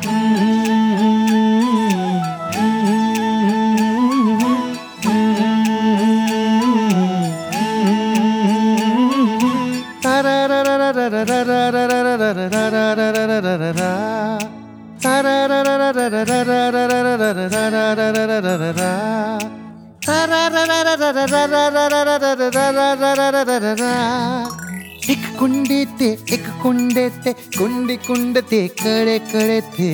एक कुंडे ते कुंडी कुंडते कड़े कड़े थे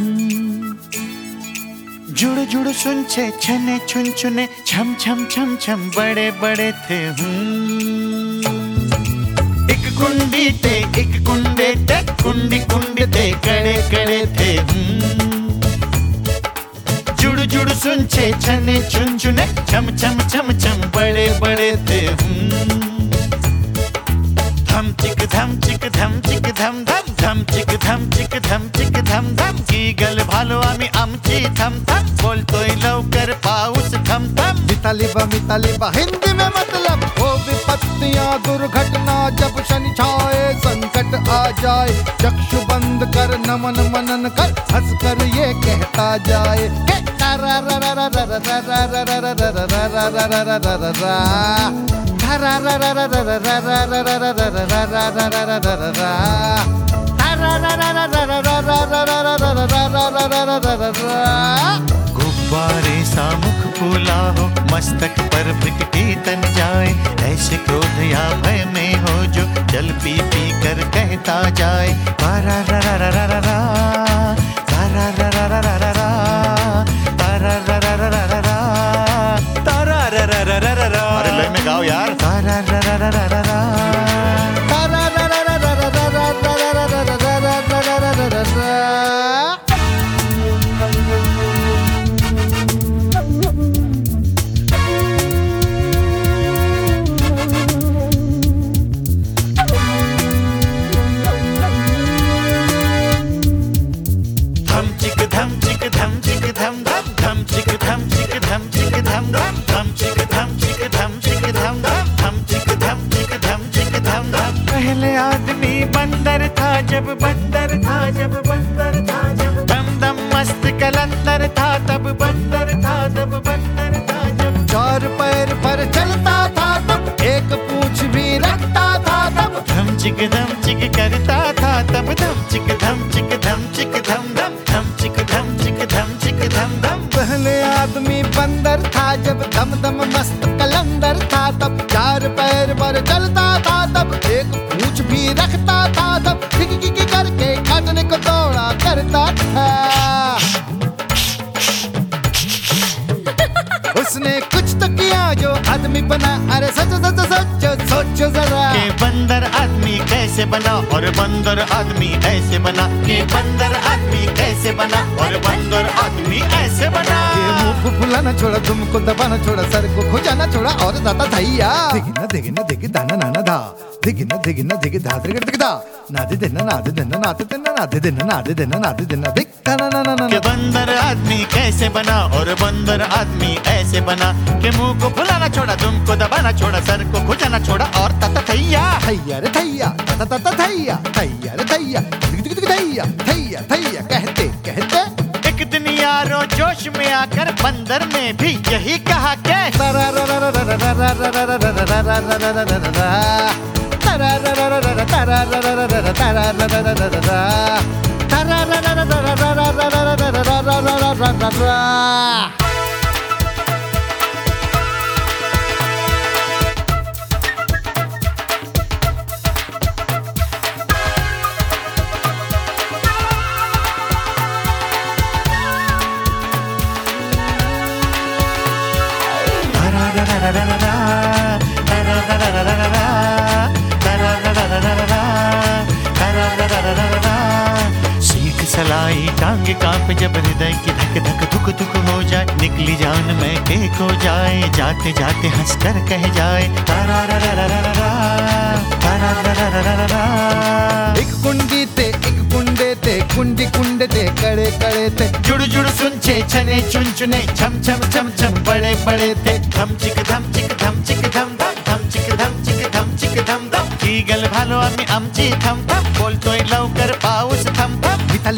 जुड़ जुड़ सुनचे छने छुन छुने छम छम छम छम बड़े बड़े थे एक कुंडी ते एक कुंडे ते कुंडी कुंडी ते कड़े कड़े थे जुड़ जुड़ सुनचे छने छुन छुने छम छम छम छम बड़े बड़े थे धम चिक धम चिक धम चिक धम धम धम चिक धम चिक धम चिक धम धम की गल भालो आम्ही आमची थम थम बोलतोय लवकर पाऊस थम थम मिताली बा हिंदी में मतलब वो विपत्तियां दुर्घटना जब शनि छाए संकट आ जाए चक्षु बंद कर नमन मनन कर हंस कर ये कहता जाए गुब्बारे सा मुख फूला हो मस्तक पर प्रकटी तन जाए ऐसे क्रोध या भय में हो जो जल पी पी कर कहता जाए तारा रा रा रा रा रा रा तारा रा रा रा रा रा रा तारा रा रा रा रा रा रा तारा रा रा रा रा रा। अरे लय में गाओ यार। तारा रा रा रा रा रा रा तारा रा रा रा रा रा रा रा रा रा। धम चिक धम चिक धम चिक धम धम धम चिक धम चिक धम चिक धम धम धम चिक धम चिक धम चिक धम धम धम चिक धम चिक धम चिक धम धम। पहले आदमी बंदर था जब बंदर था जब बंदर था जब दम दम मस्त कलंदर था तब बंदर था तब बंदर था जब चार पैर पर चलता था तब एक पूंछ भी रखता था तब धम चिक करता था तब धम चिक धम चिक धम चिक धम धम धम चिक धम चिक धम चिक धम धम। पहले आदमी बंदर था जब दम दम मस्त कलंदर था तब चार पैर पर चलता था तब एक पूंछ भी रखता था तब की करके काटने को दौड़ा करता था उसने कुछ तो किया जो आदमी बना। अरे सोचो जरा के बंदर आदमी कैसे बना और बंदर आदमी ऐसे बना के बंदर आदमी कैसे बना और बंदर आदमी ऐसे बना। ये मुंह फुलाना छोड़ा तुमको दबाना छोड़ा सर को खुजाना छोड़ा और दादा धैया दिगी दाना नाना धा दिगी धा दा नादे देना दिक ना के बंदर आदमी कैसे बना और बंदर आदमी ऐसे बना के मुंह को फुलाना छोड़ा तुमको दबाना छोड़ा सर को खुजाना छोड़ा और तता थैया रे थैया तता थैया रे थैया थैया कहते एक दिन यारो जोश में आकर बंदर ने भी यही कहा के सीख सलाई टांग कांप जब हृदय की धक धक धुक धुक हो जाए निकली जान में एक हो जाए जाते जाते हंस कर कह जाए तारा रा रा रा रा रा तारा रा रा रा रा रा। एक कुंडी ते एक कुंडे ते कुंडी कुंडे ते कड़े कड़े थे जुड़ जुड़ सुनचे छने चुन चुने छम छम छम छम बड़े बड़े थे धम चिक धम चिक धम चिक धम धम धम चिक धम चिक धम चिक धम धम की गल भालो आम्ही आमची थम थम बोलतोय लवकर पाऊस थम थम।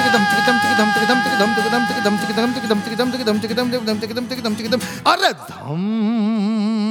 अरे धम